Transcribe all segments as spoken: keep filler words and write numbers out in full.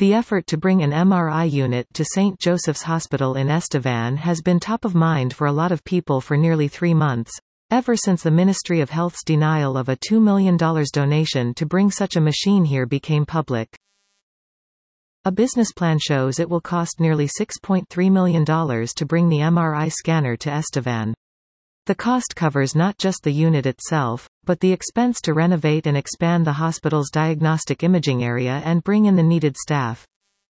The effort to bring an M R I unit to Saint Joseph's Hospital in Estevan has been top of mind for a lot of people for nearly three months, ever since the Ministry of Health's denial of a two million dollar donation to bring such a machine here became public. A business plan shows it will cost nearly six point three million dollars to bring the M R I scanner to Estevan. The cost covers not just the unit itself, but the expense to renovate and expand the hospital's diagnostic imaging area and bring in the needed staff.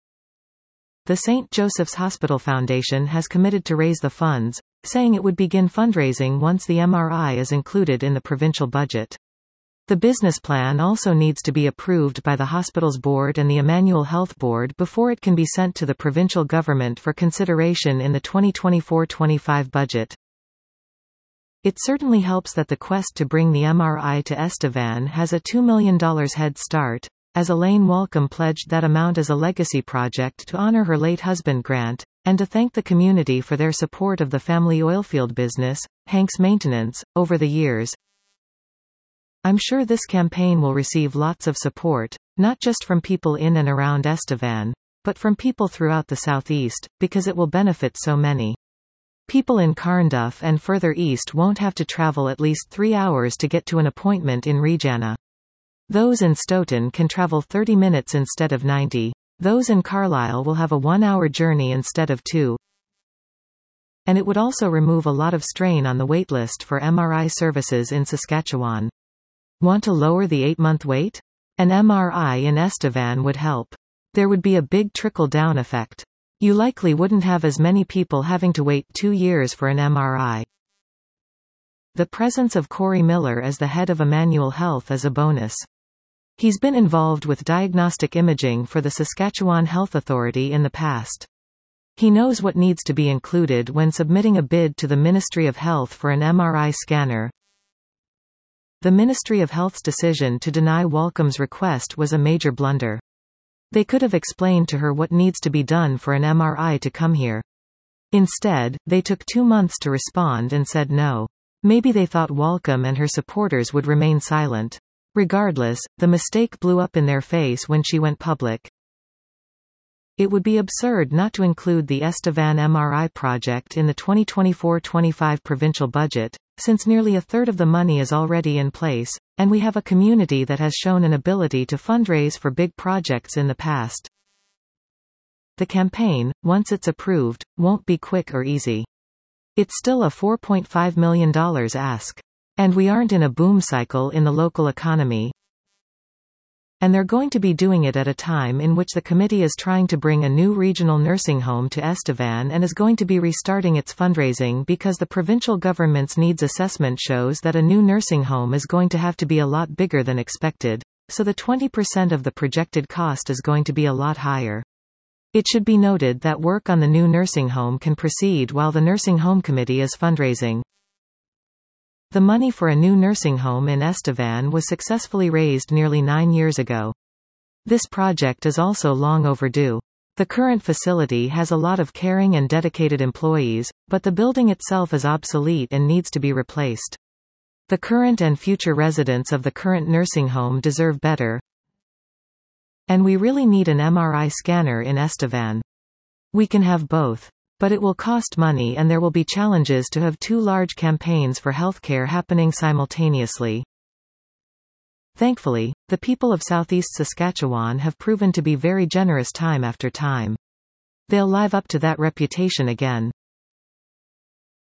The Saint Joseph's Hospital Foundation has committed to raise the funds, saying it would begin fundraising once the M R I is included in the provincial budget. The business plan also needs to be approved by the hospital's board and the Emmanuel Health Board before it can be sent to the provincial government for consideration in the twenty twenty-four twenty-five budget. It certainly helps that the quest to bring the M R I to Estevan has a two million dollar head start, as Elaine Walcom pledged that amount as a legacy project to honor her late husband Grant, and to thank the community for their support of the family oilfield business, Hanks Maintenance, over the years. I'm sure this campaign will receive lots of support, not just from people in and around Estevan, but from people throughout the southeast, because it will benefit so many. People in Carnduff and further east won't have to travel at least three hours to get to an appointment in Regina. Those in Stoughton can travel thirty minutes instead of ninety. Those in Carlisle will have a one-hour journey instead of two. And it would also remove a lot of strain on the waitlist for M R I services in Saskatchewan. Want to lower the eight-month wait? An M R I in Estevan would help. There would be a big trickle-down effect. You likely wouldn't have as many people having to wait two years for an M R I. The presence of Corey Miller as the head of Emmanuel Health is a bonus. He's been involved with diagnostic imaging for the Saskatchewan Health Authority in the past. He knows what needs to be included when submitting a bid to the Ministry of Health for an M R I scanner. The Ministry of Health's decision to deny Walcom's request was a major blunder. They could have explained to her what needs to be done for an M R I to come here. Instead, they took two months to respond and said no. Maybe they thought Walcom and her supporters would remain silent. Regardless, the mistake blew up in their face when she went public. It would be absurd not to include the Estevan M R I project in the twenty twenty-four twenty-five provincial budget, since nearly a third of the money is already in place, and we have a community that has shown an ability to fundraise for big projects in the past. The campaign, once it's approved, won't be quick or easy. It's still a four point five million dollar ask. And we aren't in a boom cycle in the local economy. And they're going to be doing it at a time in which the committee is trying to bring a new regional nursing home to Estevan and is going to be restarting its fundraising because the provincial government's needs assessment shows that a new nursing home is going to have to be a lot bigger than expected, so the twenty percent of the projected cost is going to be a lot higher. It should be noted that work on the new nursing home can proceed while the nursing home committee is fundraising. The money for a new nursing home in Estevan was successfully raised nearly nine years ago. This project is also long overdue. The current facility has a lot of caring and dedicated employees, but the building itself is obsolete and needs to be replaced. The current and future residents of the current nursing home deserve better. And we really need an M R I scanner in Estevan. We can have both. But it will cost money and there will be challenges to have two large campaigns for healthcare happening simultaneously. Thankfully, the people of Southeast Saskatchewan have proven to be very generous time after time. They'll live up to that reputation again.